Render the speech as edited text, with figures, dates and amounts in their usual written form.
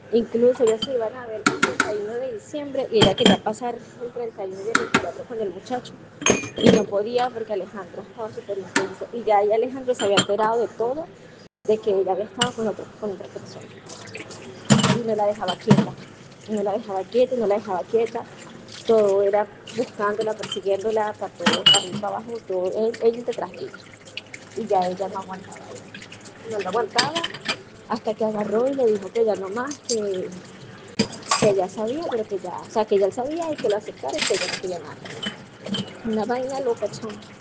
Incluso ya se iban a ver el 31 de diciembre y ella quería pasar el 31 y el 24 con el muchacho. Y no podía porque Alejandro estaba súper intenso. Y ya ahí Alejandro se había enterado de todo, de que ella había estado con otra persona. Y no la dejaba quieta. Y no la dejaba quieta, y no la dejaba quieta. Todo era buscándola, persiguiéndola para todo, para arriba, para abajo, todo, él detrás de ella. Y ya ella no aguantaba eso. No lo aguantaba hasta que agarró y le dijo que ya no más, que ya sabía, pero que ya, o sea, que ya él sabía y que lo aceptara y que ella no quería nada. Una vaina loca, chamo.